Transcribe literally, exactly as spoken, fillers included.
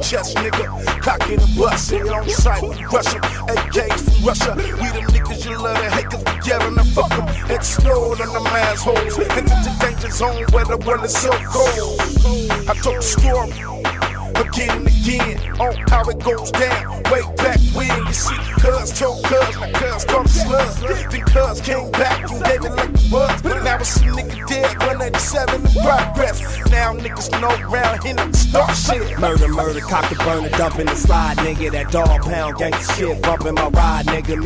chest, nigga. Cock in the bus, and on sight, we rush 'em. A Ks from Russia, we the niggas you love to hate, cause we yellin' and fuck 'em. Explode on them assholes, into the danger zone where the world is so cold. I told the story again and again on how it goes down. Way back when you see cuz told cuz, now cuz called a slug. Then cuz came back and gave it like it was. But now it's a nigga dead, one eighty-seven in progress. Now niggas know round here to start shit. Murder, murder, cock the burner, dump in the slide, nigga. That dog pound gangsta shit, bumping my ride, nigga.